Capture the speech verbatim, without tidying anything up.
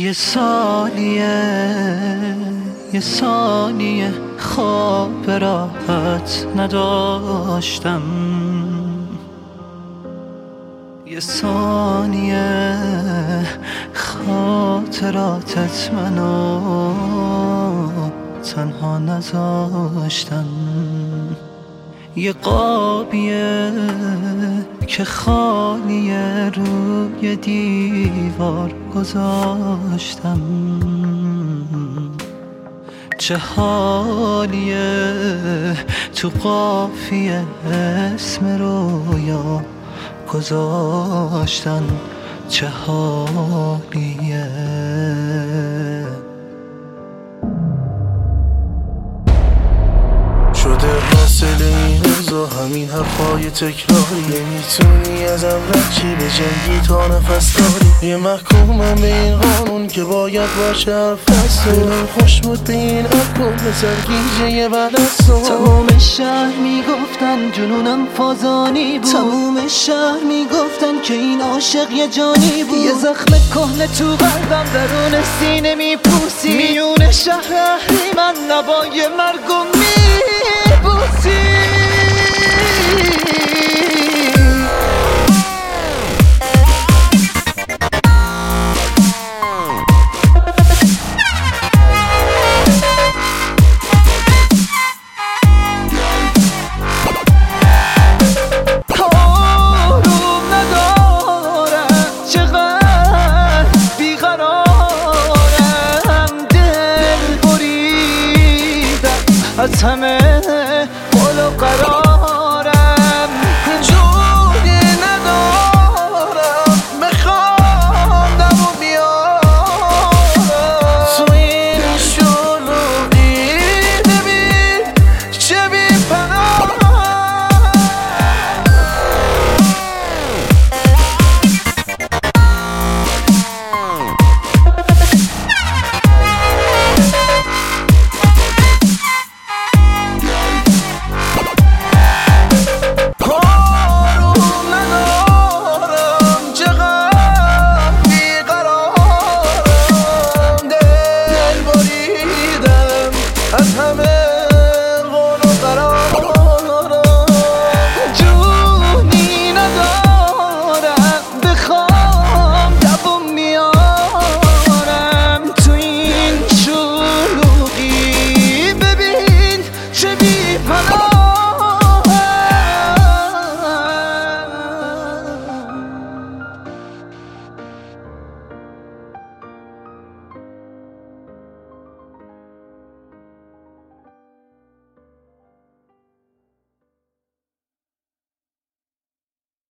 یه ثانیه یه ثانیه خواب راحت نداشتم، یه ثانیه خاطراتت منو تنها نذاشتن. یه قابیه که خالیه روی دیوار گذاشتم، چه حالیه تو قافیه اسم رویا گذاشتن، چه حالیه. شده حاصل این روزا همین حرفای تکراری، نمیتونی ازم رد چی به جنگی تا نفس داری. یه محکومم به این قانون که باید باشه حرف هست، دلم خوش بود به این الکل به سرگیجه بعد از تو. تموم شهر میگفتن جنونم فازانی بود، تموم شهر میگفتن که این عاشق یه جانی بود. یه زخم کهنه تو قلبم درون سینه میپوسی، میون شهر اهریمن نوای مرگم